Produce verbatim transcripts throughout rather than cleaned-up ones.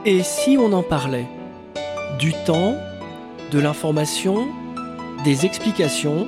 Et si on en parlait? Du temps, de l'information, des explications,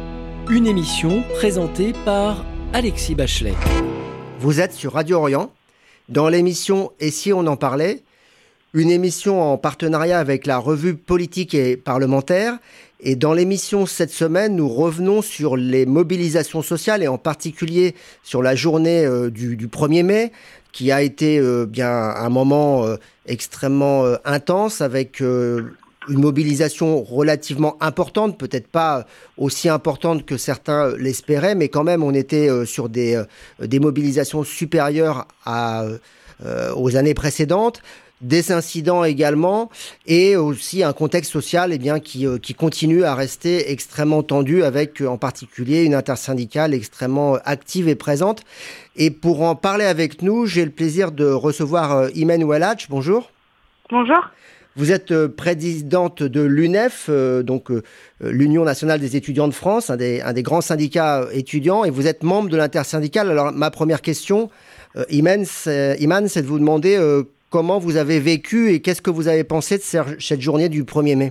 une émission présentée par Alexis Bachelet. Vous êtes sur Radio Orient, dans l'émission « Et si on en parlait ?», une émission en partenariat avec la revue politique et parlementaire. Et dans l'émission cette semaine, nous revenons sur les mobilisations sociales et en particulier sur la journée euh, du, du premier mai, qui a été euh, bien un moment euh, extrêmement euh, intense avec euh, une mobilisation relativement importante, peut-être pas aussi importante que certains l'espéraient, mais quand même on était euh, sur des, euh, des mobilisations supérieures à, euh, aux années précédentes. Des incidents également, et aussi un contexte social eh bien, qui, euh, qui continue à rester extrêmement tendu, avec euh, en particulier une intersyndicale extrêmement active et présente. Et pour en parler avec nous, j'ai le plaisir de recevoir euh, Imen Ouelhadj. Bonjour. Bonjour. Vous êtes euh, présidente de l'U N E F, euh, donc euh, l'Union nationale des étudiants de France, un des, un des grands syndicats étudiants, et vous êtes membre de l'intersyndicale. Alors ma première question, euh, Imen, c'est, Iman, c'est de vous demander... Euh, Comment vous avez vécu et qu'est-ce que vous avez pensé de cette journée du premier mai ?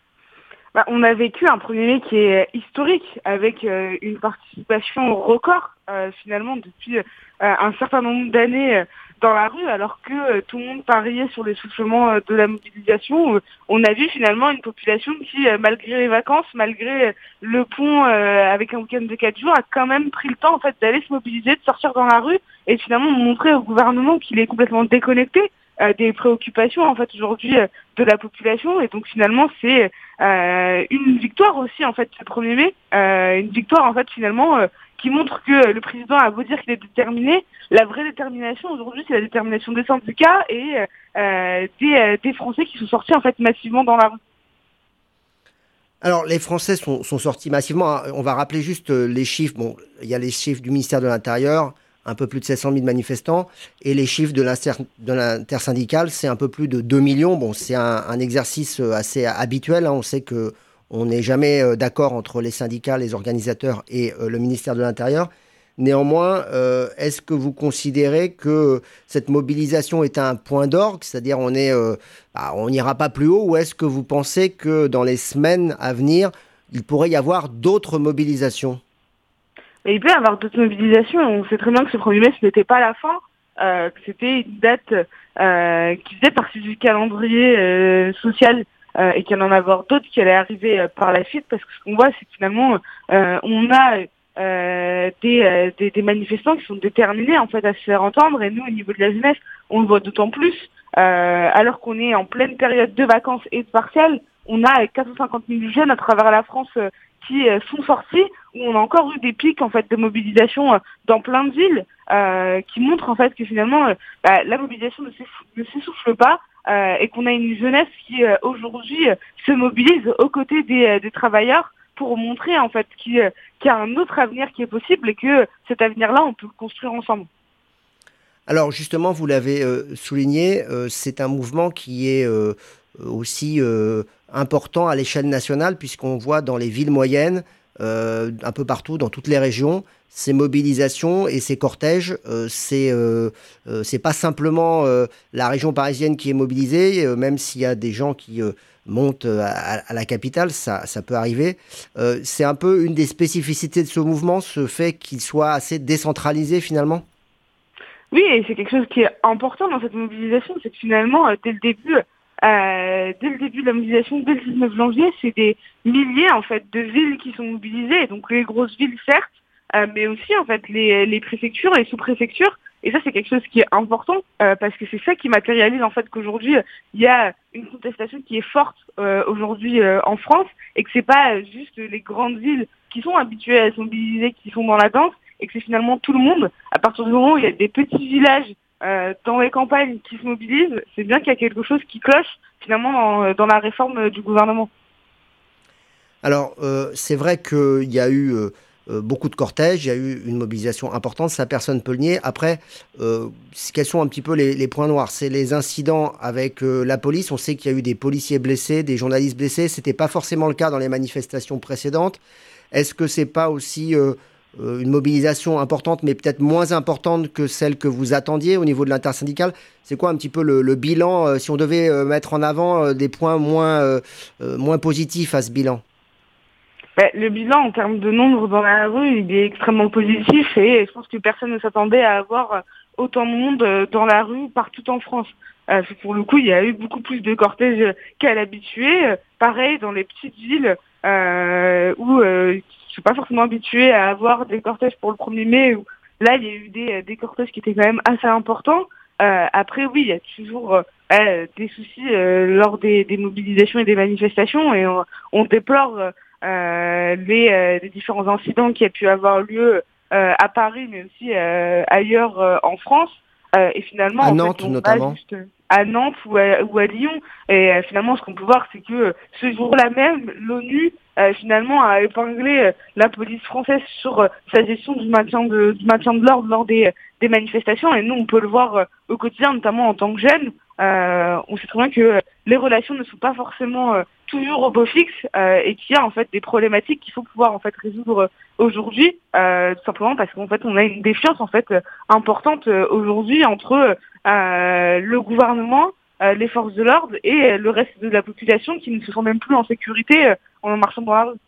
Bah, on a vécu un premier mai qui est historique, avec euh, une participation record, euh, finalement, depuis euh, un certain nombre d'années euh, dans la rue, alors que euh, tout le monde pariait sur l'essoufflement euh, de la mobilisation. Euh, on a vu finalement une population qui, euh, malgré les vacances, malgré euh, le pont euh, avec un week-end de quatre jours, a quand même pris le temps en fait d'aller se mobiliser, de sortir dans la rue et finalement montrer au gouvernement qu'il est complètement déconnecté Euh, des préoccupations en fait aujourd'hui euh, de la population. Et donc finalement c'est euh, une victoire aussi en fait ce premier mai, euh, une victoire en fait finalement euh, qui montre que le président a beau dire qu'il est déterminé, la vraie détermination aujourd'hui c'est la détermination des syndicats et euh, des, euh, des Français qui sont sortis en fait massivement dans la rue. Alors, les Français sont, sont sortis massivement. On va rappeler juste les chiffres. Bon, il y a les chiffres du ministère de l'Intérieur, un peu plus de sept cent mille manifestants, et les chiffres de, l'inter, de l'intersyndicale, c'est un peu plus de deux millions. Bon, c'est un, un exercice assez habituel. Hein. On sait qu'on n'est jamais d'accord entre les syndicats, les organisateurs et euh, le ministère de l'Intérieur. Néanmoins, euh, est-ce que vous considérez que cette mobilisation est un point d'orgue, c'est-à-dire on est, euh, bah, on n'ira pas plus haut, ou est-ce que vous pensez que dans les semaines à venir, il pourrait y avoir d'autres mobilisations ? Et il peut y avoir d'autres mobilisations. On sait très bien que ce premier mai, ce n'était pas la fin, euh, que c'était une date euh, qui faisait partie du calendrier euh, social euh, et qu'il y en avoir d'autres qui allaient arriver euh, par la suite, parce que ce qu'on voit, c'est que finalement, euh, on a euh, des, euh, des, des manifestants qui sont déterminés en fait à se faire entendre, et nous, au niveau de la jeunesse, on le voit d'autant plus, euh, alors qu'on est en pleine période de vacances et de partiels. On a quatre cent cinquante mille jeunes à travers la France euh, qui euh, sont sortis, où on a encore eu des pics en fait de mobilisation euh, dans plein de villes, euh, qui montrent en fait que finalement euh, bah, la mobilisation ne, ne s'essouffle pas, euh, et qu'on a une jeunesse qui euh, aujourd'hui euh, se mobilise aux côtés des, euh, des travailleurs pour montrer en fait qu'il, euh, qu'il y a un autre avenir qui est possible et que cet avenir-là on peut le construire ensemble. Alors justement, vous l'avez euh, souligné, euh, c'est un mouvement qui est euh, aussi euh, important à l'échelle nationale, puisqu'on voit dans les villes moyennes, euh, un peu partout, dans toutes les régions, ces mobilisations et ces cortèges. Euh, c'est, euh, euh, c'est pas simplement euh, la région parisienne qui est mobilisée, euh, même s'il y a des gens qui euh, montent à, à la capitale, ça, ça peut arriver. Euh, c'est un peu une des spécificités de ce mouvement, ce fait qu'il soit assez décentralisé finalement. Oui, et c'est quelque chose qui est important dans cette mobilisation, c'est que finalement, euh, dès le début, euh, dès le début de la mobilisation, dès le dix-neuf janvier, c'est des milliers en fait de villes qui sont mobilisées, donc les grosses villes certes, euh, mais aussi en fait les, les préfectures et les sous-préfectures. Et ça, c'est quelque chose qui est important euh, parce que c'est ça qui matérialise en fait qu'aujourd'hui il y a une contestation qui est forte euh, aujourd'hui euh, en France, et que c'est pas juste les grandes villes qui sont habituées à se mobiliser qui sont dans la danse, et que c'est finalement tout le monde. À partir du moment où il y a des petits villages euh, dans les campagnes qui se mobilisent, c'est bien qu'il y a quelque chose qui cloche finalement dans, dans la réforme du gouvernement. Alors, euh, c'est vrai qu'il y a eu euh, beaucoup de cortèges, il y a eu une mobilisation importante, ça personne ne peut le nier. Après, euh, quels sont un petit peu les, les points noirs ? C'est les incidents avec euh, la police. On sait qu'il y a eu des policiers blessés, des journalistes blessés. Ce n'était pas forcément le cas dans les manifestations précédentes. Est-ce que c'est pas aussi... Euh, euh, une mobilisation importante, mais peut-être moins importante que celle que vous attendiez au niveau de l'intersyndicale. C'est quoi un petit peu le, le bilan, euh, si on devait euh, mettre en avant euh, des points moins, euh, euh, moins positifs à ce bilan? Ben, le bilan en termes de nombre dans la rue, il est extrêmement positif et je pense que personne ne s'attendait à avoir autant de monde dans la rue partout en France. Euh, pour le coup, il y a eu beaucoup plus de cortèges qu'à l'habitué. Pareil, dans les petites villes euh, où euh, je ne suis pas forcément habituée à avoir des cortèges pour le premier mai, où là, il y a eu des, des cortèges qui étaient quand même assez importants. Euh, après, oui, il y a toujours euh, des soucis euh, lors des, des mobilisations et des manifestations et on, on déplore euh, les, euh, les différents incidents qui a pu avoir lieu euh, à Paris, mais aussi euh, ailleurs euh, en France. Euh, et finalement, À en Nantes fait, on notamment. va juste à Nantes ou à, ou à Lyon. Et euh, finalement, ce qu'on peut voir, c'est que euh, ce jour-là même, l'ONU euh, finalement a épinglé euh, la police française sur euh, sa gestion du maintien de, du maintien de l'ordre lors des, des manifestations. Et nous, on peut le voir euh, au quotidien, notamment en tant que jeunes. Euh, on sait très bien que euh, les relations ne sont pas forcément euh, toujours au beau fixe euh, et qu'il y a en fait des problématiques qu'il faut pouvoir en fait résoudre euh, aujourd'hui, euh, tout simplement parce qu'en fait on a une défiance en fait euh, importante euh, aujourd'hui entre euh, le gouvernement, euh, les forces de l'ordre et euh, le reste de la population qui ne se sent même plus en sécurité euh, en marchant dans la rue.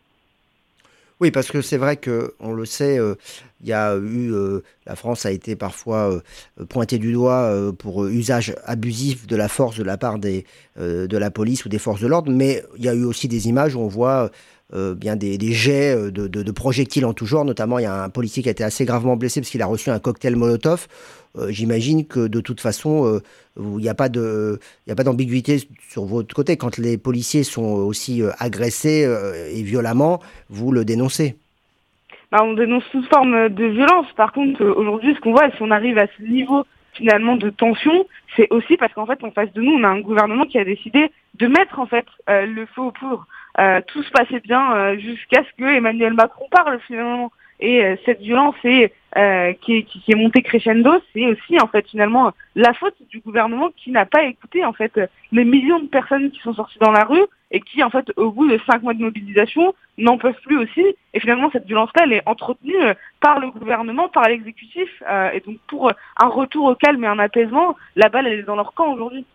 Oui, parce que c'est vrai que on le sait, euh, il y a eu euh, la France a été parfois euh, pointée du doigt euh, pour usage abusif de la force de la part des euh, de la police ou des forces de l'ordre, mais il y a eu aussi des images où on voit euh, bien des, des jets de, de, de projectiles en tout genre. Notamment, il y a un policier qui a été assez gravement blessé parce qu'il a reçu un cocktail Molotov. Euh, j'imagine que de toute façon, euh, il n'y a pas de, il y a pas d'ambiguïté sur votre côté. Quand les policiers sont aussi euh, agressés euh, et violemment, vous le dénoncez. Bah, on dénonce toute forme de violence. Par contre, euh, aujourd'hui, ce qu'on voit, si on arrive à ce niveau finalement de tension, c'est aussi parce qu'en fait, en face de nous, on a un gouvernement qui a décidé de mettre en fait euh, le feu aux poudres. Euh, tout se passait bien euh, jusqu'à ce que Emmanuel Macron parle finalement. Et euh, cette violence est, euh, qui, est, qui, qui est montée crescendo, c'est aussi en fait finalement la faute du gouvernement qui n'a pas écouté en fait les millions de personnes qui sont sorties dans la rue et qui en fait au bout de cinq mois de mobilisation n'en peuvent plus aussi. Et finalement cette violence-là elle est entretenue par le gouvernement, par l'exécutif. Euh, et donc pour un retour au calme et un apaisement, la balle elle est dans leur camp aujourd'hui.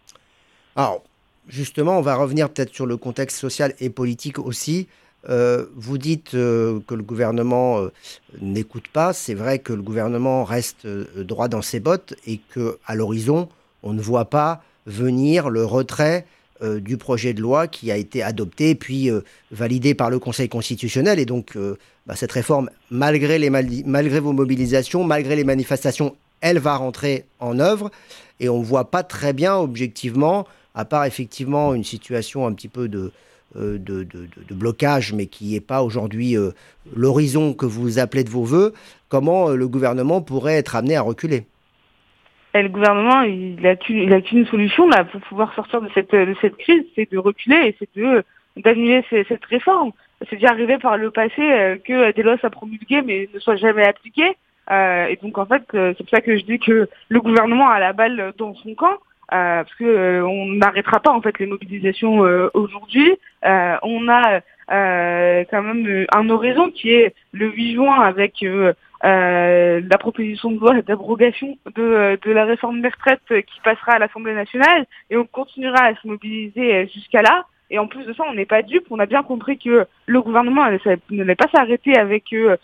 Alors justement, on va revenir peut-être sur le contexte social et politique aussi. Euh, vous dites euh, que le gouvernement euh, n'écoute pas. C'est vrai que le gouvernement reste euh, droit dans ses bottes et qu'à l'horizon, on ne voit pas venir le retrait euh, du projet de loi qui a été adopté puis euh, validé par le Conseil constitutionnel. Et donc, euh, bah, cette réforme, malgré, les mal- malgré vos mobilisations, malgré les manifestations, elle va rentrer en œuvre. Et on ne voit pas très bien, objectivement, à part effectivement une situation un petit peu de... De, de, de, de blocage, mais qui n'est pas aujourd'hui euh, l'horizon que vous appelez de vos voeux, comment euh, le gouvernement pourrait être amené à reculer? Et le gouvernement, il n'a qu'une, il a qu'une solution là pour pouvoir sortir de cette, de cette crise, c'est de reculer et c'est de, d'annuler ces, cette réforme. C'est déjà arrivé par le passé euh, que des lois soient promulguées mais ne soient jamais appliquées. Euh, et donc en fait, euh, c'est pour ça que je dis que le gouvernement a la balle dans son camp. Euh, parce que euh, on n'arrêtera pas en fait les mobilisations euh, aujourd'hui. Euh, on a euh, quand même un horizon qui est le huit juin avec euh, euh, la proposition de loi d'abrogation de, de la réforme des retraites qui passera à l'Assemblée nationale et on continuera à se mobiliser jusqu'à là. Et en plus de ça, on n'est pas dupe. On a bien compris que le gouvernement ne allait pas s'arrêter avec euh,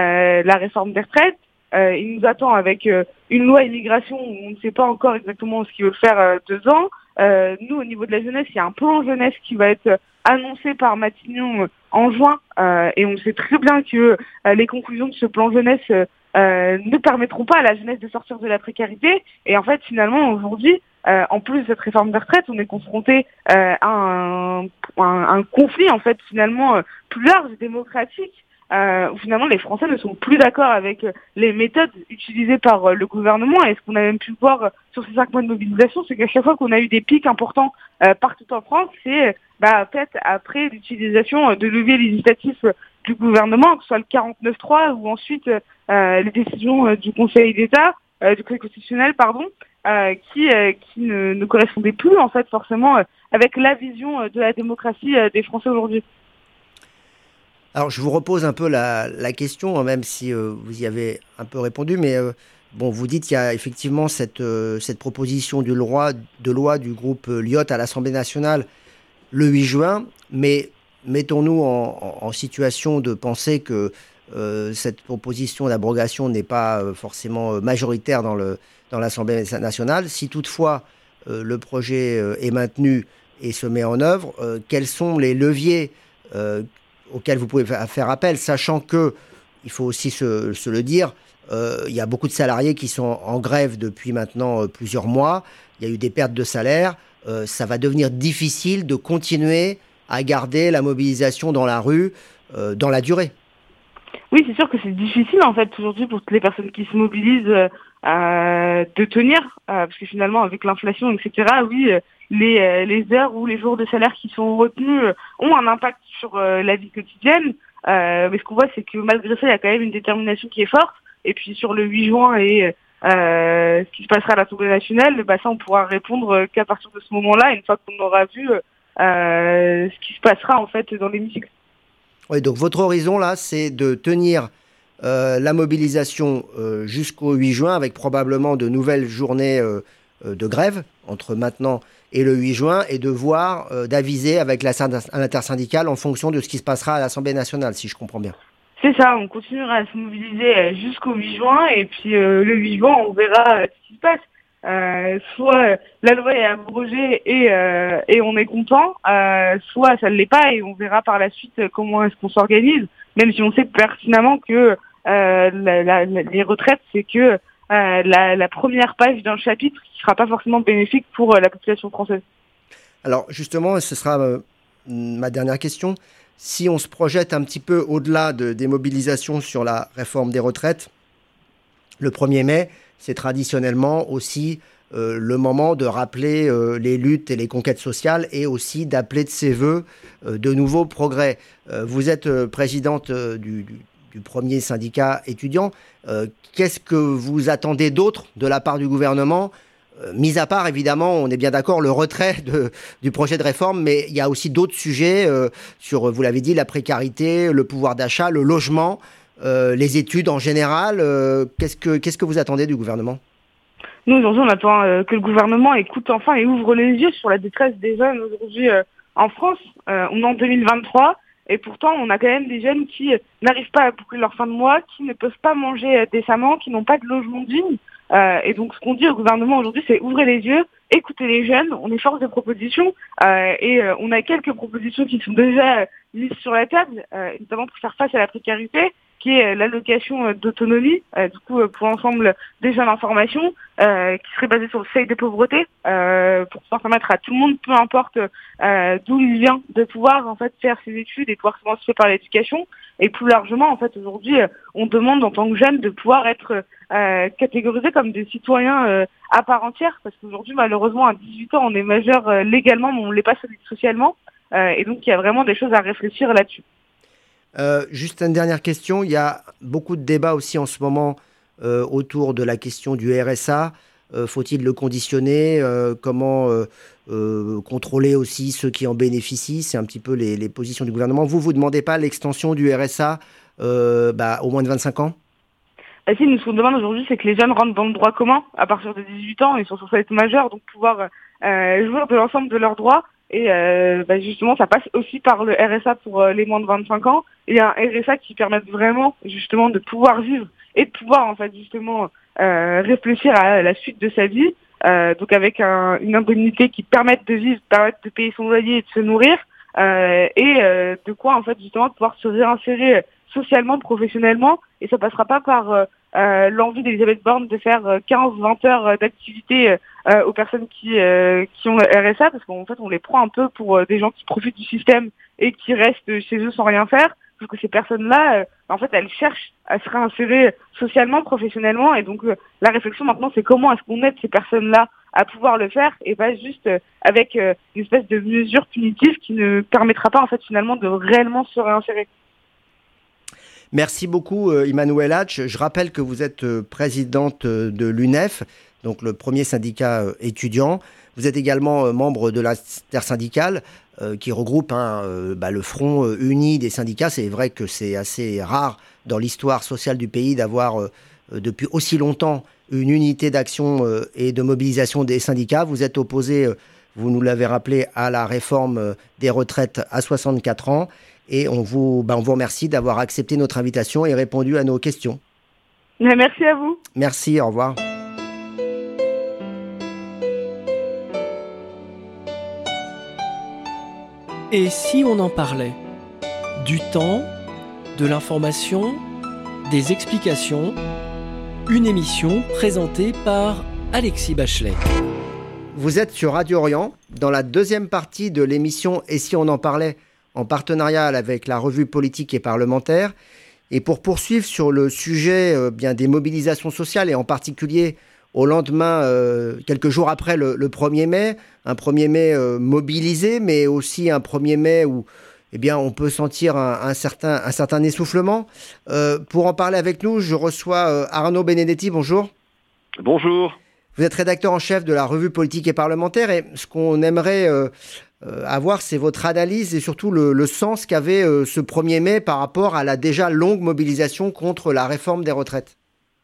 la réforme des retraites. Euh, il nous attend avec euh, une loi immigration où on ne sait pas encore exactement ce qu'il veut faire euh, dedans. Euh, nous, au niveau de la jeunesse, il y a un plan jeunesse qui va être annoncé par Matignon euh, en juin. Euh, et on sait très bien que euh, les conclusions de ce plan jeunesse euh, ne permettront pas à la jeunesse de sortir de la précarité. Et en fait, finalement, aujourd'hui, euh, en plus de cette réforme des retraites, on est confronté euh, à un, un, un conflit, en fait, finalement, euh, plus large et démocratique. Euh, où finalement les Français ne sont plus d'accord avec les méthodes utilisées par le gouvernement. Et ce qu'on a même pu voir sur ces cinq mois de mobilisation, c'est qu'à chaque fois qu'on a eu des pics importants euh, partout en France, c'est bah, peut-être après l'utilisation de leviers législatifs du gouvernement, que ce soit le quarante-neuf trois ou ensuite euh, les décisions du Conseil d'État, euh, du Conseil constitutionnel, pardon, euh, qui, euh, qui ne, ne correspondaient plus en fait forcément euh, avec la vision de la démocratie euh, des Français aujourd'hui. Alors, je vous repose un peu la, la question, hein, même si euh, vous y avez un peu répondu, mais euh, bon, vous dites qu'il y a effectivement cette, euh, cette proposition de loi, de loi du groupe euh, Lyot à l'Assemblée nationale le huit juin, mais mettons-nous en, en- en situation de penser que euh, cette proposition d'abrogation n'est pas euh, forcément euh, majoritaire dans le, dans l'Assemblée nationale. Si toutefois euh, le projet euh, est maintenu et se met en œuvre, euh, quels sont les leviers euh, auxquels vous pouvez fa- faire appel, sachant que, il faut aussi se, se le dire, euh, il y a beaucoup de salariés qui sont en grève depuis maintenant euh, plusieurs mois. Il y a eu des pertes de salaire. Euh, ça va devenir difficile de continuer à garder la mobilisation dans la rue euh, dans la durée. Oui, c'est sûr que c'est difficile en fait aujourd'hui pour toutes les personnes qui se mobilisent euh, euh, de tenir, euh, parce que finalement avec l'inflation, et cetera, oui, euh, les, euh, les heures ou les jours de salaire qui sont retenus euh, ont un impact sur euh, la vie quotidienne. Euh, mais ce qu'on voit, c'est que malgré ça, il y a quand même une détermination qui est forte. Et puis sur le huit juin et euh, ce qui se passera à l'Assemblée nationale, bah, ça on pourra répondre euh, qu'à partir de ce moment-là, une fois qu'on aura vu euh, ce qui se passera en fait dans l'hémicycle. Oui, donc votre horizon là, c'est de tenir euh, la mobilisation euh, jusqu'au huit juin avec probablement de nouvelles journées euh, euh, de grève entre maintenant et le huit juin et de voir, euh, d'aviser avec la syn- l'intersyndicale en fonction de ce qui se passera à l'Assemblée nationale, si je comprends bien. C'est ça, on continuera à se mobiliser euh, jusqu'au huit juin et puis euh, le huit juin, on verra euh, ce qui se passe. Euh, soit euh, la loi est abrogée et, euh, et on est content, euh, soit ça ne l'est pas et on verra par la suite euh, comment est-ce qu'on s'organise, même si on sait pertinemment que euh, la, la, la- les retraites, c'est que euh, la, la première page d'un chapitre qui ne sera pas forcément bénéfique pour euh, la population française. Alors justement, ce sera euh, ma dernière question. Si on se projette un petit peu au-delà de, des mobilisations sur la réforme des retraites, le premier mai, c'est traditionnellement aussi euh, le moment de rappeler euh, les luttes et les conquêtes sociales et aussi d'appeler de ses voeux euh, de nouveaux progrès. Euh, vous êtes euh, présidente euh, du, du- du premier syndicat étudiant. Euh, Qu'est-ce que vous attendez d'autre de la part du gouvernement? Euh, mis à part, évidemment, on est bien d'accord, le retrait de- du projet de réforme, mais il y a aussi d'autres sujets euh, sur, vous l'avez dit, la précarité, le pouvoir d'achat, le logement, euh, les études en général. Euh, qu'est-ce que, qu'est-ce que vous attendez du gouvernement? Nous, aujourd'hui, on attend euh, que le gouvernement écoute enfin et ouvre les yeux sur la détresse des jeunes aujourd'hui euh, en France. Euh, on est en deux mille vingt-trois et pourtant, on a quand même des jeunes qui euh, n'arrivent pas à boucler leur fin de mois, qui ne peuvent pas manger euh, décemment, qui n'ont pas de logement digne. Euh, et donc, ce qu'on dit au gouvernement aujourd'hui, c'est ouvrez les yeux, écoutez les jeunes. On est force de propositions euh, et euh, on a quelques propositions qui sont déjà euh, mises sur la table, euh, notamment pour faire face à la précarité, qui est euh, l'allocation euh, d'autonomie, euh, du coup, euh, pour l'ensemble des jeunes en formation, euh, qui serait basé sur le seuil de pauvreté, euh, pour pouvoir permettre à tout le monde, peu importe euh, d'où il vient, de pouvoir en fait faire ses études et pouvoir s'émanciper par l'éducation. Et plus largement, en fait, aujourd'hui, euh, on demande en tant que jeunes de pouvoir être euh, catégorisés comme des citoyens euh, à part entière, parce qu'aujourd'hui, malheureusement, à dix-huit ans, on est majeur euh, légalement, mais on ne l'est pas socialement. Euh, et donc, il y a vraiment des choses à réfléchir là-dessus. Euh, juste une dernière question. Il y a beaucoup de débats aussi en ce moment euh, autour de la question du R S A. Euh, faut-il le conditionner? Euh, comment euh, euh, contrôler aussi ceux qui en bénéficient? C'est un petit peu les, les positions du gouvernement. Vous, vous ne demandez pas l'extension du R S A euh, bah, au moins de vingt-cinq ans? Bah si, nous, ce qu'on demande aujourd'hui, c'est que les jeunes rentrent dans le droit commun à partir de dix-huit ans. Ils sont censés être majeurs, donc pouvoir euh, jouir de l'ensemble de leurs droits. Et euh, bah justement, ça passe aussi par le R S A pour euh, les moins de vingt-cinq ans. Et un R S A qui permette vraiment, justement, de pouvoir vivre et de pouvoir, en fait, justement, euh, réfléchir à la suite de sa vie. Euh, donc avec un, une indemnité qui permette de vivre, permette de payer son loyer et de se nourrir. Euh, et euh, de quoi, en fait, justement, pouvoir se réinsérer socialement, professionnellement. Et ça passera pas par euh, euh, l'envie d'Elisabeth Borne de faire euh, quinze vingt heures euh, d'activité euh, aux personnes qui euh, qui ont le R S A, parce qu'en fait on les prend un peu pour euh, des gens qui profitent du système et qui restent chez eux sans rien faire, parce que ces personnes-là, euh, en fait, elles cherchent à se réinsérer socialement, professionnellement, et donc euh, la réflexion maintenant, c'est comment est-ce qu'on aide ces personnes-là à pouvoir le faire, et pas juste euh, avec euh, une espèce de mesure punitive qui ne permettra pas en fait finalement de réellement se réinsérer. Merci beaucoup, euh, Emmanuel Hatch. Je rappelle que vous êtes euh, présidente euh, de l'U N E F, donc le premier syndicat euh, étudiant. Vous êtes également euh, membre de l'intersyndicale euh, qui regroupe hein, euh, bah, le front euh, uni des syndicats. C'est vrai que c'est assez rare dans l'histoire sociale du pays d'avoir euh, depuis aussi longtemps une unité d'action euh, et de mobilisation des syndicats. Vous êtes opposé, euh, vous nous l'avez rappelé, à la réforme euh, des retraites à soixante-quatre ans. Et on vous, bah, on vous remercie d'avoir accepté notre invitation et répondu à nos questions. Merci à vous. Merci, au revoir. Et si on en parlait? Du temps, de l'information, des explications, une émission présentée par Alexis Bachelet. Vous êtes sur Radio Orient, dans la deuxième partie de l'émission « Et si on en parlait ?» en partenariat avec la revue politique et parlementaire. Et pour poursuivre sur le sujet euh, bien des mobilisations sociales, et en particulier au lendemain, euh, quelques jours après le, le premier mai, un premier mai euh, mobilisé, mais aussi un premier mai où eh bien, on peut sentir un, un, certain, un certain essoufflement. Euh, pour en parler avec nous, je reçois euh, Arnaud Benedetti, bonjour. Bonjour. Vous êtes rédacteur en chef de la revue politique et parlementaire, et ce qu'on aimerait euh, euh, avoir, c'est votre analyse et surtout le, le sens qu'avait euh, ce premier mai par rapport à la déjà longue mobilisation contre la réforme des retraites.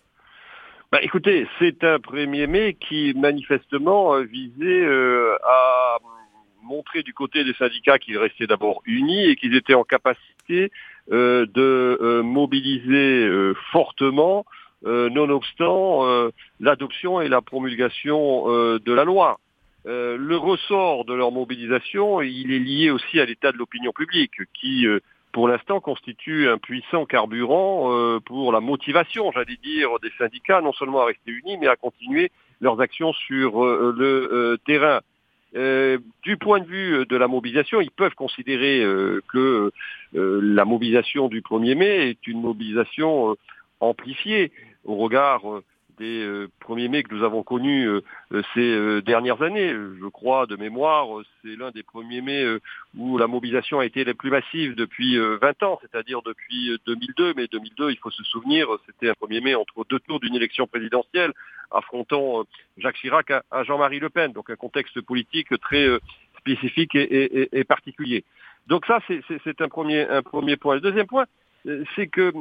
Bah, écoutez, c'est un premier mai qui manifestement euh, visait euh, à montrer du côté des syndicats qu'ils restaient d'abord unis et qu'ils étaient en capacité euh, de euh, mobiliser euh, fortement, euh, nonobstant euh, l'adoption et la promulgation euh, de la loi. Euh, le ressort de leur mobilisation, il est lié aussi à l'état de l'opinion publique qui euh, pour l'instant, constitue un puissant carburant euh, pour la motivation, j'allais dire, des syndicats, non seulement à rester unis, mais à continuer leurs actions sur euh, le euh, terrain. Euh, du point de vue de la mobilisation, ils peuvent considérer euh, que euh, la mobilisation du premier mai est une mobilisation euh, amplifiée au regard euh, des euh, premiers mai que nous avons connus euh, ces euh, dernières années. Je crois, de mémoire, c'est l'un des premiers mai euh, où la mobilisation a été la plus massive depuis euh, vingt ans, c'est-à-dire depuis deux mille deux. Mais deux mille deux, il faut se souvenir, c'était un premier mai entre deux tours d'une élection présidentielle, affrontant euh, Jacques Chirac à, à Jean-Marie Le Pen, donc un contexte politique très euh, spécifique et, et, et particulier. Donc ça, c'est, c'est, c'est un, premier, un premier point. Le deuxième point, c'est que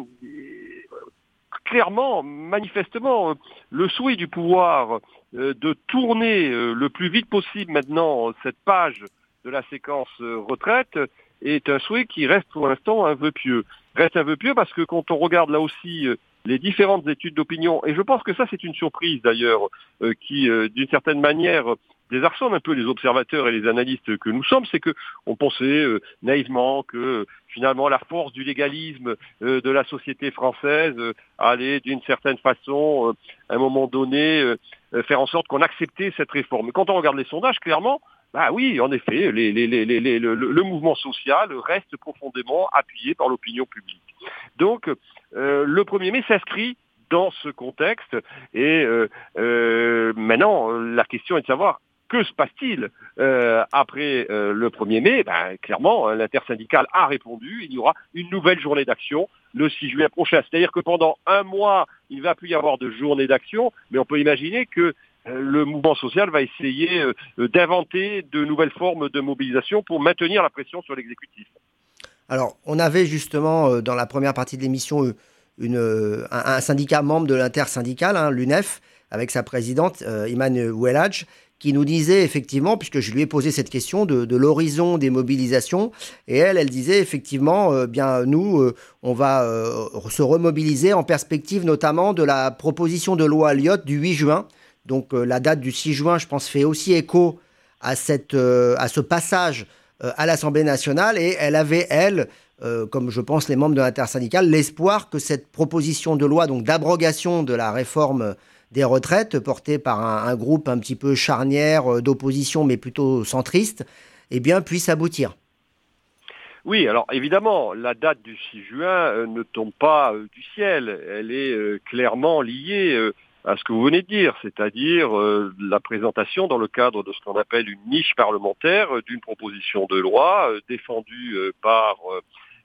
clairement, manifestement, le souhait du pouvoir euh, de tourner euh, le plus vite possible maintenant cette page de la séquence euh, retraite est un souhait qui reste pour l'instant un vœu pieux. Reste un vœu pieux parce que quand on regarde là aussi euh, les différentes études d'opinion, et je pense que ça c'est une surprise d'ailleurs, euh, qui euh, d'une certaine manière désarçonne un peu les observateurs et les analystes que nous sommes, c'est que on pensait euh, naïvement que euh, finalement la force du légalisme euh, de la société française euh, allait d'une certaine façon, euh, à un moment donné, euh, faire en sorte qu'on acceptait cette réforme. Mais quand on regarde les sondages, clairement, bah oui, en effet, les, les, les, les, les, le, le mouvement social reste profondément appuyé par l'opinion publique. Donc, euh, le premier mai s'inscrit dans ce contexte et euh, euh, maintenant, la question est de savoir que se passe-t-il euh, après euh, le premier mai? Ben, clairement, l'intersyndicale a répondu. Il y aura une nouvelle journée d'action le six juin prochain. C'est-à-dire que pendant un mois, il ne va plus y avoir de journée d'action, mais on peut imaginer que euh, le mouvement social va essayer euh, d'inventer de nouvelles formes de mobilisation pour maintenir la pression sur l'exécutif. Alors, on avait justement, euh, dans la première partie de l'émission, une, euh, un, un syndicat membre de l'intersyndicale, hein, l'U N E F, avec sa présidente, euh, Iman Ouelhadj, qui nous disait effectivement, puisque je lui ai posé cette question de, de l'horizon des mobilisations, et elle, elle disait effectivement, euh, bien nous, euh, on va euh, se remobiliser en perspective notamment de la proposition de loi Lyotte du huit juin. Donc euh, la date du six juin, je pense, fait aussi écho à, cette, euh, à ce passage euh, à l'Assemblée nationale, et elle avait, elle, euh, comme je pense les membres de l'intersyndicale, l'espoir que cette proposition de loi, donc d'abrogation de la réforme des retraites, portée par un, un groupe un petit peu charnière euh, d'opposition, mais plutôt centriste, eh bien, puisse aboutir. Oui, alors évidemment, la date du six juin euh, ne tombe pas euh, du ciel. Elle est euh, clairement liée euh, à ce que vous venez de dire, c'est-à-dire euh, la présentation dans le cadre de ce qu'on appelle une niche parlementaire euh, d'une proposition de loi euh, défendue euh, par euh,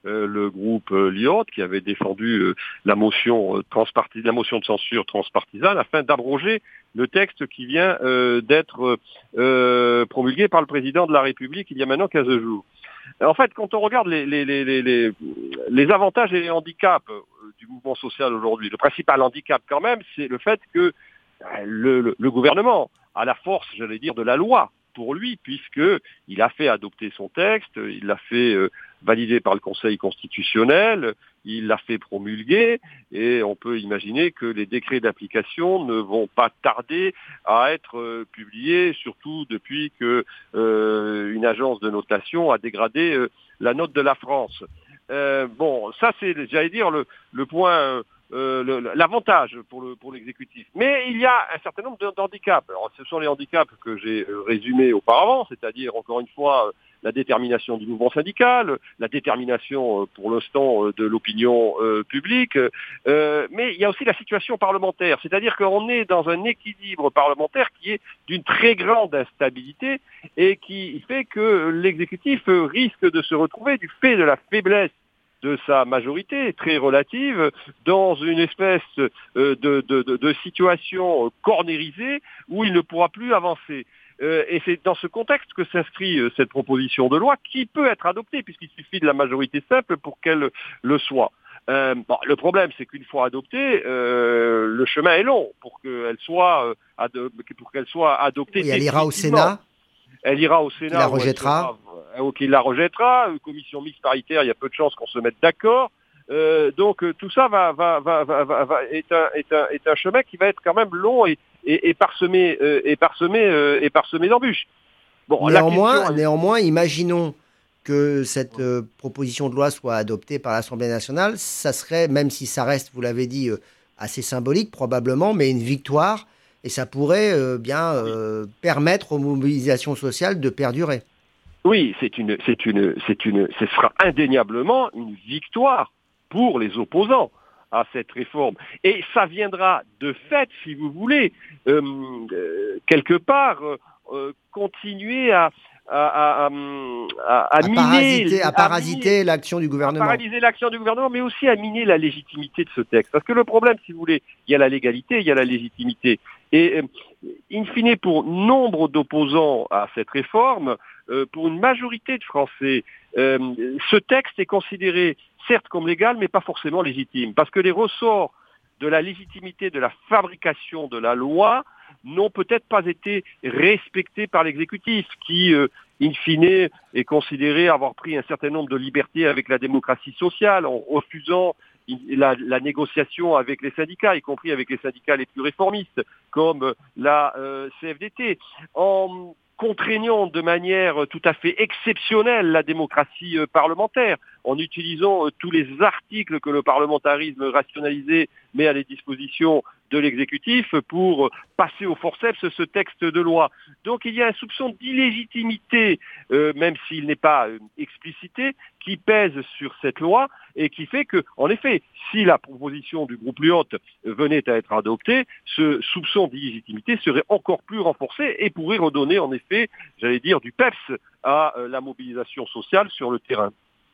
euh, le groupe euh, Lyot, qui avait défendu euh, la motion euh, transpartis- la motion de censure transpartisane afin d'abroger le texte qui vient euh, d'être euh, promulgué par le président de la République il y a maintenant quinze jours. En fait, quand on regarde les, les, les, les, les, les avantages et les handicaps euh, du mouvement social aujourd'hui, le principal handicap quand même, c'est le fait que euh, le, le, le gouvernement a la force, j'allais dire, de la loi pour lui, puisqu'il a fait adopter son texte, il l'a fait euh, valider par le Conseil constitutionnel, il l'a fait promulguer, et on peut imaginer que les décrets d'application ne vont pas tarder à être euh, publiés, surtout depuis que euh, une agence de notation a dégradé euh, la note de la France. Euh, bon, ça c'est, j'allais dire, le, le point... Euh, le, l'avantage pour, le, pour l'exécutif. Mais il y a un certain nombre de, d'handicaps. Alors, ce sont les handicaps que j'ai euh, résumés auparavant, c'est-à-dire, encore une fois, euh, la détermination du mouvement syndical, la détermination, euh, pour l'instant, euh, de l'opinion euh, publique, euh, mais il y a aussi la situation parlementaire, c'est-à-dire qu'on est dans un équilibre parlementaire qui est d'une très grande instabilité et qui fait que l'exécutif euh, risque de se retrouver, du fait de la faiblesse de sa majorité très relative, dans une espèce euh, de, de, de, de situation cornérisée où il ne pourra plus avancer. Euh, et c'est dans ce contexte que s'inscrit euh, cette proposition de loi qui peut être adoptée puisqu'il suffit de la majorité simple pour qu'elle le soit. Euh, bon, le problème, c'est qu'une fois adoptée, euh, le chemin est long pour qu'elle soit, euh, ado- pour qu'elle soit adoptée. Oui, elle ira au Sénat. Elle ira au Sénat. Qui la rejettera. Ou qui la rejettera. Une commission mixte paritaire, il y a peu de chances qu'on se mette d'accord. Euh, donc euh, tout ça va, va, va, va, va, va est, un, est, un, est un chemin qui va être quand même long et, et, et parsemé, euh, et parsemé, euh, et parsemé d'embûches. Bon, néanmoins, question, néanmoins, imaginons que cette euh, proposition de loi soit adoptée par l'Assemblée nationale. Ça serait, même si ça reste, vous l'avez dit, euh, assez symbolique probablement, mais une victoire. Et ça pourrait euh, bien euh, permettre aux mobilisations sociales de perdurer. Oui, c'est une, c'est une, c'est une, ce sera indéniablement une victoire pour les opposants à cette réforme. Et ça viendra de fait, si vous voulez, euh, euh, quelque part, euh, continuer à, à, à, à, à, à miner... Parasiter, à parasiter miner, l'action du gouvernement. À paralyser l'action du gouvernement, mais aussi à miner la légitimité de ce texte. Parce que le problème, si vous voulez, il y a la légalité, il y a la légitimité. Et, euh, in fine, pour nombre d'opposants à cette réforme, euh, pour une majorité de Français, euh, ce texte est considéré certes comme légal, mais pas forcément légitime. Parce que les ressorts de la légitimité de la fabrication de la loi n'ont peut-être pas été respectés par l'exécutif, qui, euh, in fine, est considéré avoir pris un certain nombre de libertés avec la démocratie sociale, en refusant la, la négociation avec les syndicats, y compris avec les syndicats les plus réformistes, comme la euh, C F D T, en contraignant de manière tout à fait exceptionnelle la démocratie euh, parlementaire, en utilisant euh, tous les articles que le parlementarisme rationalisé met à la disposition de l'exécutif pour passer au forceps ce texte de loi. Donc il y a un soupçon d'illégitimité, euh, même s'il n'est pas euh, explicité, qui pèse sur cette loi et qui fait que, en effet, si la proposition du groupe Lyot venait à être adoptée, ce soupçon d'illégitimité serait encore plus renforcé et pourrait redonner, en effet, j'allais dire, du peps à euh, la mobilisation sociale sur le terrain.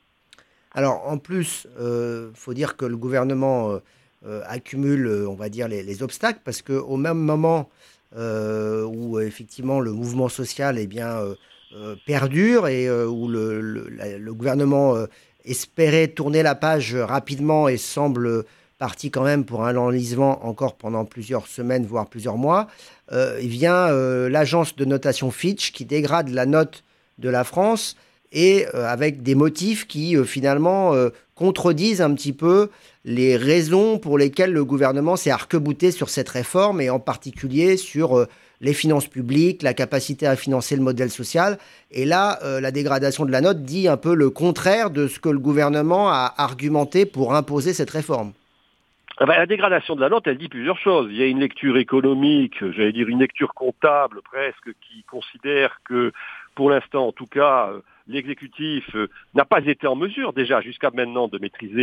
Alors, en plus, il euh, faut dire que le gouvernement... Euh, Euh, accumule, on va dire, les, les obstacles, parce qu'au même moment euh, où, effectivement, le mouvement social eh bien, euh, euh, perdure et euh, où le, le, la, le gouvernement euh, espérait tourner la page rapidement et semble parti quand même pour un enlisement encore pendant plusieurs semaines, voire plusieurs mois, euh, il vient euh, l'agence de notation Fitch qui dégrade la note de la France et euh, avec des motifs qui, euh, finalement, euh, contredisent un petit peu les raisons pour lesquelles le gouvernement s'est arc-bouté sur cette réforme, et en particulier sur euh, les finances publiques, la capacité à financer le modèle social. Et là, euh, la dégradation de la note dit un peu le contraire de ce que le gouvernement a argumenté pour imposer cette réforme. Ah ben, la dégradation de la note, elle dit plusieurs choses. Il y a une lecture économique, j'allais dire une lecture comptable presque, qui considère que, pour l'instant en tout cas, l'exécutif n'a pas été en mesure déjà jusqu'à maintenant de maîtriser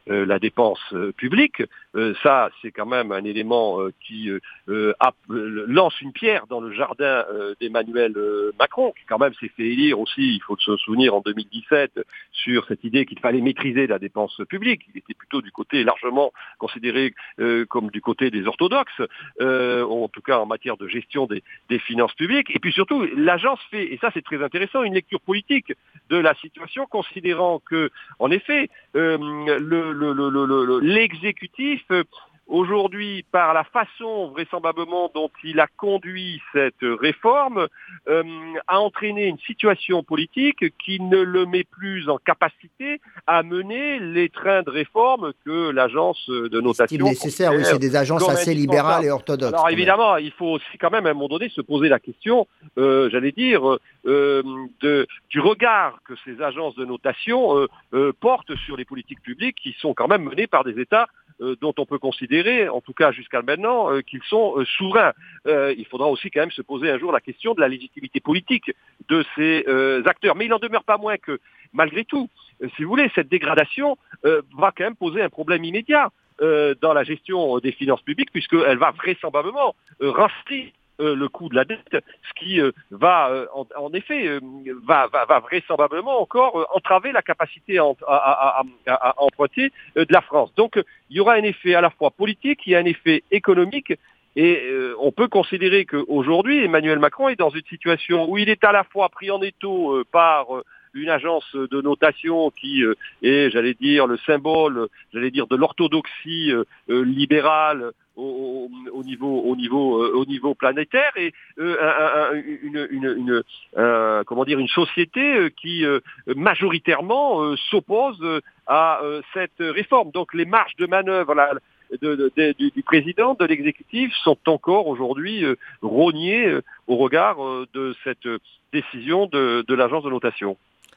euh, la dépense euh, publique. Euh, ça, c'est quand même un élément euh, qui euh, a, euh, lance une pierre dans le jardin euh, d'Emmanuel euh, Macron, qui quand même s'est fait élire aussi, il faut se souvenir, en deux mille dix-sept, sur cette idée qu'il fallait maîtriser la dépense publique. Il était plutôt du côté largement considéré euh, comme du côté des orthodoxes, euh, en tout cas en matière de gestion des, des finances publiques. Et puis surtout, l'agence fait, et ça c'est très intéressant, une lecture politique de la situation, considérant que, en effet, euh, le, le, le, le, le, l'exécutif, euh, aujourd'hui, par la façon vraisemblablement dont il a conduit cette réforme, euh, a entraîné une situation politique qui ne le met plus en capacité à mener les trains de réforme que l'agence de notation... Style nécessaire, oui, c'est des agences assez libérales et orthodoxes. Alors évidemment, il faut aussi quand même à un moment donné se poser la question, euh, j'allais dire, euh, de, du regard que ces agences de notation euh, euh, portent sur les politiques publiques qui sont quand même menées par des États euh, dont on peut considérer, en tout cas jusqu'à maintenant, euh, qu'ils sont euh, souverains. Euh, il faudra aussi quand même se poser un jour la question de la légitimité politique de ces euh, acteurs. Mais il n'en demeure pas moins que, malgré tout, euh, si vous voulez, cette dégradation euh, va quand même poser un problème immédiat euh, dans la gestion des finances publiques, puisqu'elle va vraisemblablement euh, rafler Euh, le coût de la dette, ce qui euh, va, euh, en, en effet, euh, va, va, va vraisemblablement encore euh, entraver la capacité à, à, à, à, à emprunter euh, de la France. Donc, euh, il y aura un effet à la fois politique, il y a un effet économique, et euh, on peut considérer qu'aujourd'hui, Emmanuel Macron est dans une situation où il est à la fois pris en étau euh, par euh, une agence de notation qui euh, est, j'allais dire, le symbole, j'allais dire, de l'orthodoxie euh, euh, libérale au, au niveau, au niveau, euh, au niveau planétaire, et euh, un, un, une, une, une un, comment dire, une société euh, qui euh, majoritairement euh, s'oppose à euh, cette réforme. Donc les marges de manœuvre là, de, de, de, du, du président, de l'exécutif, sont encore aujourd'hui euh, rognées euh, au regard euh, de cette décision de, de l'agence de notation.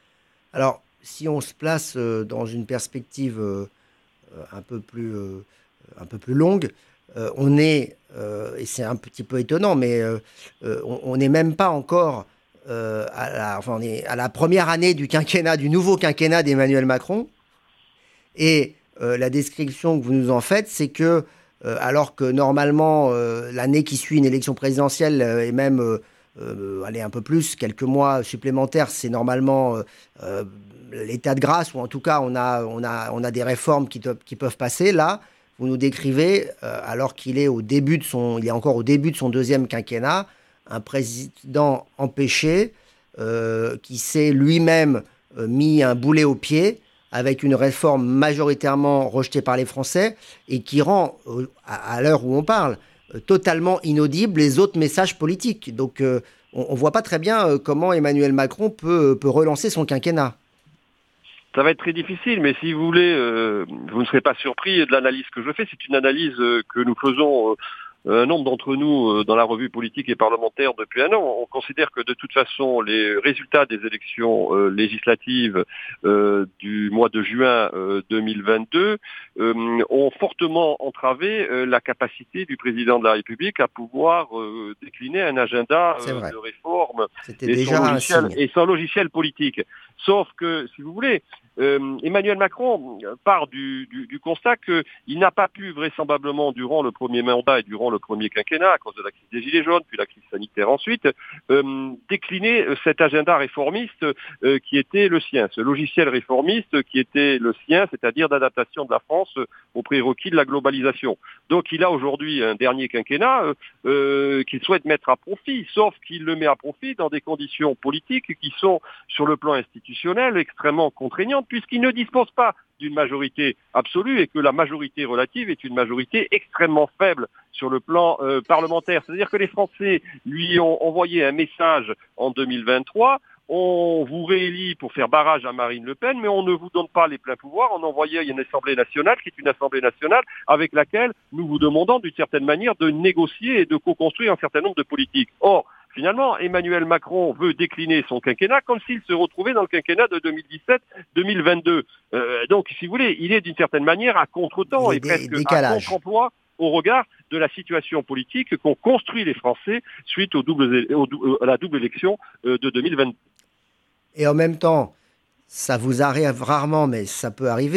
Alors, si on se place euh, dans une perspective euh, un peu plus, euh, un peu plus longue, euh, on est, euh, et c'est un petit peu étonnant, mais euh, euh, on n'est même pas encore euh, à, la, enfin, on est à la première année du quinquennat, du nouveau quinquennat d'Emmanuel Macron. Et euh, la description que vous nous en faites, c'est que, euh, alors que normalement, euh, l'année qui suit une élection présidentielle euh, et même... Euh, Euh, allez, un peu plus, quelques mois supplémentaires, c'est normalement euh, euh, l'état de grâce, ou en tout cas, on a, on a, on a des réformes qui, te, qui peuvent passer. Là, vous nous décrivez, euh, alors qu'il est au début de son, il est encore au début de son deuxième quinquennat, un président empêché, euh, qui s'est lui-même euh, mis un boulet au pied, avec une réforme majoritairement rejetée par les Français, et qui rend, euh, à, à l'heure où on parle, totalement inaudibles les autres messages politiques. Donc, euh, on ne voit pas très bien euh, comment Emmanuel Macron peut, peut relancer son quinquennat. Ça va être très difficile, mais si vous voulez, euh, vous ne serez pas surpris de l'analyse que je fais. C'est une analyse euh, que nous faisons, euh, un nombre d'entre nous, euh, dans la revue politique et parlementaire depuis un an. On considère que de toute façon, les résultats des élections euh, législatives euh, du mois de juin euh, deux mille vingt-deux euh, ont fortement entravé euh, la capacité du président de la République à pouvoir euh, décliner un agenda euh, de réforme et, déjà son logiciel, et son logiciel politique. Sauf que, si vous voulez, euh, Emmanuel Macron part du, du, du constat qu'il n'a pas pu vraisemblablement, durant le premier mandat et durant le premier quinquennat, à cause de la crise des Gilets jaunes, puis la crise sanitaire ensuite, euh, décliner cet agenda réformiste euh, qui était le sien, ce logiciel réformiste qui était le sien, c'est-à-dire d'adaptation de la France aux prérequis de la globalisation. Donc il a aujourd'hui un dernier quinquennat euh, euh, qu'il souhaite mettre à profit, sauf qu'il le met à profit dans des conditions politiques qui sont, sur le plan institutionnel, extrêmement contraignantes, puisqu'il ne dispose pas d'une majorité absolue et que la majorité relative est une majorité extrêmement faible sur le plan euh, parlementaire. C'est-à-dire que les Français lui ont envoyé un message en deux mille vingt-trois, on vous réélit pour faire barrage à Marine Le Pen, mais on ne vous donne pas les pleins pouvoirs. On envoyait une Assemblée nationale qui est une Assemblée nationale avec laquelle nous vous demandons d'une certaine manière de négocier et de co-construire un certain nombre de politiques. Or, finalement, Emmanuel Macron veut décliner son quinquennat comme s'il se retrouvait dans le quinquennat de deux mille dix-sept deux mille vingt-deux. Euh, donc, si vous voulez, il est d'une certaine manière à contre-temps et dé- presque décalage. à contre-emploi au regard de la situation politique qu'ont construit les Français suite au double, au, à la double élection euh, de deux mille vingt. Et en même temps, ça vous arrive rarement, mais ça peut arriver,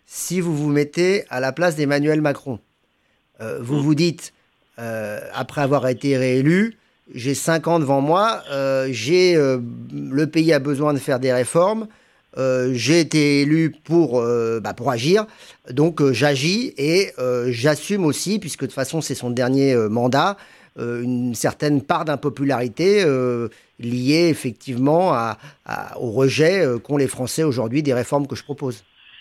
si vous vous mettez à la place d'Emmanuel Macron. Euh, vous vous dites, euh, après avoir été réélu, j'ai cinq ans devant moi, euh, j'ai, euh, le pays a besoin de faire des réformes, euh, j'ai été élu pour, euh, bah, pour agir, donc euh, j'agis et euh, j'assume aussi, puisque de toute façon c'est son dernier euh, mandat, euh, une certaine part d'impopularité euh, liée effectivement à, à, au rejet euh, qu'ont les Français aujourd'hui des réformes que je propose.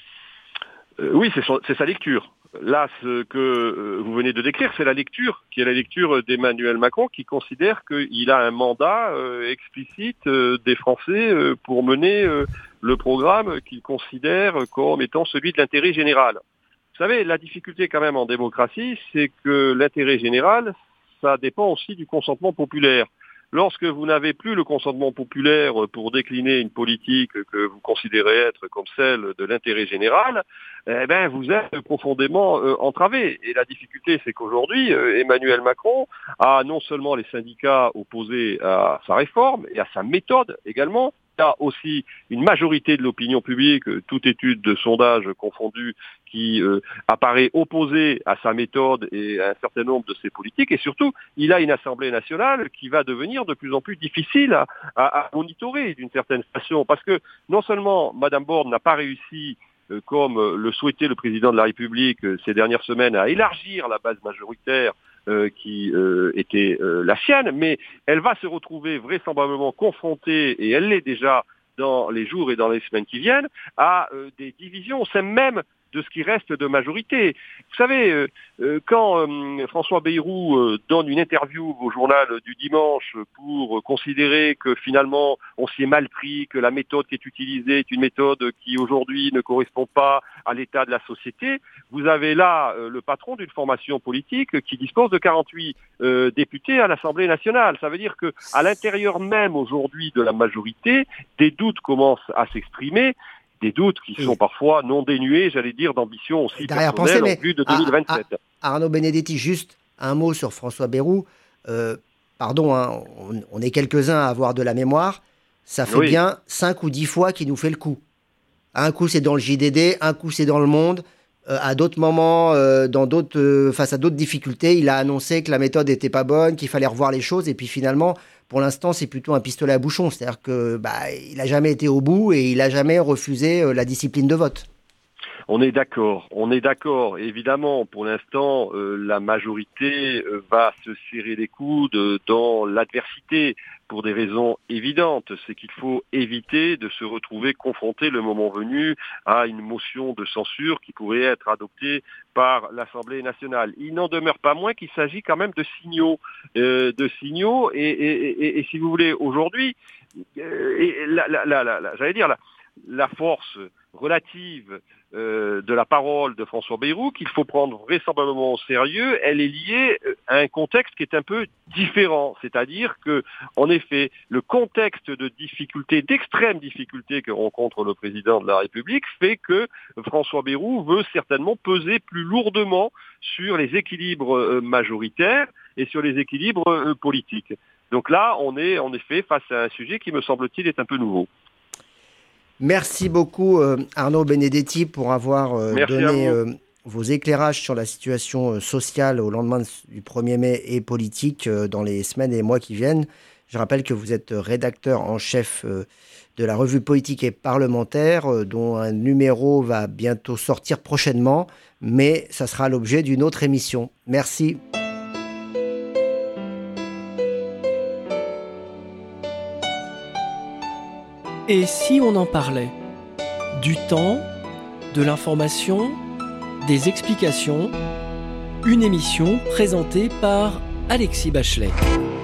Euh, oui, c'est, son, c'est sa lecture. Là, ce que euh, vous venez de décrire, c'est la lecture, qui est la lecture d'Emmanuel Macron, qui considère qu'il a un mandat euh, explicite euh, des Français euh, pour mener euh, le programme qu'il considère comme étant celui de l'intérêt général. Vous savez, la difficulté quand même en démocratie, c'est que l'intérêt général, ça dépend aussi du consentement populaire. Lorsque vous n'avez plus le consentement populaire pour décliner une politique que vous considérez être comme celle de l'intérêt général, eh ben vous êtes profondément euh, entravé. Et la difficulté, c'est qu'aujourd'hui, euh, Emmanuel Macron a non seulement les syndicats opposés à sa réforme et à sa méthode également, il y a aussi une majorité de l'opinion publique, toute étude de sondage confondue, qui euh, apparaît opposée à sa méthode et à un certain nombre de ses politiques. Et surtout, il a une Assemblée nationale qui va devenir de plus en plus difficile à, à, à monitorer d'une certaine façon. Parce que non seulement Mme Borne n'a pas réussi, euh, comme le souhaitait le président de la République euh, ces dernières semaines, à élargir la base majoritaire Euh, qui euh, était euh, la sienne, mais elle va se retrouver vraisemblablement confrontée, et elle l'est déjà dans les jours et dans les semaines qui viennent, à euh, des divisions au sein même de ce qui reste de majorité. Vous savez, euh, euh, quand euh, François Bayrou euh, donne une interview au journal du dimanche pour euh, considérer que finalement on s'y est mal pris, que la méthode qui est utilisée est une méthode qui aujourd'hui ne correspond pas à l'état de la société, vous avez là euh, le patron d'une formation politique qui dispose de quarante-huit euh, députés à l'Assemblée nationale. Ça veut dire que à l'intérieur même aujourd'hui de la majorité, des doutes commencent à s'exprimer, des doutes qui sont parfois non dénués, j'allais dire, d'ambition aussi personnelle en vue de deux mille vingt-sept. À, à Arnaud Benedetti, juste un mot sur François Bayrou. Euh, pardon, hein, on, on est quelques-uns à avoir de la mémoire. Ça fait oui. bien cinq ou dix fois qu'il nous fait le coup. Un coup, c'est dans le J D D, un coup, c'est dans Le Monde. Euh, à d'autres moments, euh, dans d'autres, euh, face à d'autres difficultés, il a annoncé que la méthode n'était pas bonne, qu'il fallait revoir les choses. Et puis finalement, pour l'instant, c'est plutôt un pistolet à bouchon. C'est-à-dire que bah, il n'a jamais été au bout et il n'a jamais refusé euh, la discipline de vote. On est d'accord, on est d'accord. Évidemment, pour l'instant, euh, la majorité euh, va se serrer les coudes dans l'adversité pour des raisons évidentes. C'est qu'il faut éviter de se retrouver confronté le moment venu à une motion de censure qui pourrait être adoptée par l'Assemblée nationale. Il n'en demeure pas moins qu'il s'agit quand même de signaux, euh, de signaux. Et, et, et, et si vous voulez, aujourd'hui, euh, et la, la, la, la, la, j'allais dire la, la force relative euh, de la parole de François Bayrou, qu'il faut prendre vraisemblablement au sérieux, elle est liée à un contexte qui est un peu différent. C'est-à-dire que, en effet, le contexte de difficulté, d'extrême difficulté que rencontre le président de la République fait que François Bayrou veut certainement peser plus lourdement sur les équilibres euh, majoritaires et sur les équilibres euh, politiques. Donc là, on est en effet face à un sujet qui, me semble-t-il, est un peu nouveau. Merci beaucoup euh, Arnaud Benedetti pour avoir euh, donné euh, vos éclairages sur la situation euh, sociale au lendemain du premier mai et politique euh, dans les semaines et mois qui viennent. Je rappelle que vous êtes rédacteur en chef euh, de la revue Politique et Parlementaire, euh, dont un numéro va bientôt sortir prochainement, mais ça sera l'objet d'une autre émission. Merci. Et si on en parlait ? Du temps, de l'information, des explications, une émission présentée par Alexis Bachelet.